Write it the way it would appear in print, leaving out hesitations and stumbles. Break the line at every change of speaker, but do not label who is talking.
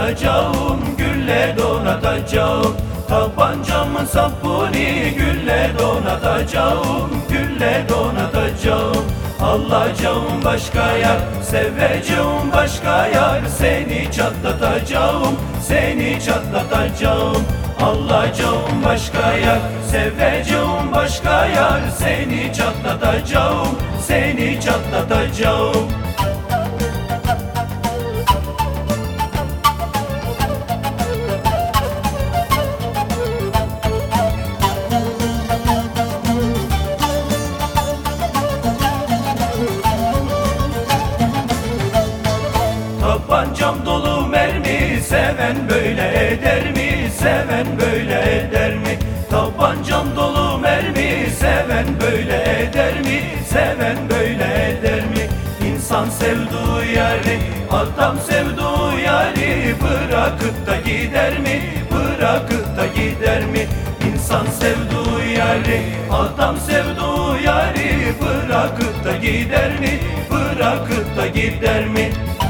donatacağım, gülle donatacağım. Tabancamın sapını gülle donatacağım, gülle donatacağım. Alacağım başka yar, seveceğim başka yar. Seni çatlatacağım, seni çatlatacağım. Alacağım başka yar, seveceğim başka yar. Seni çatlatacağım, seni çatlatacağım. Tabancam dolu mermi, seven böyle eder mi? Seven böyle eder mi? Tabancam dolu mermi, seven böyle eder mi? Seven böyle eder mi? İnsan sevduğu yari, adam sevduğu yari bırakıp da gider mi? Bırakıp da gider mi? İnsan sevduğu yari, adam sevduğu yari bırakıp da gider mi? Bırakıp da gider mi?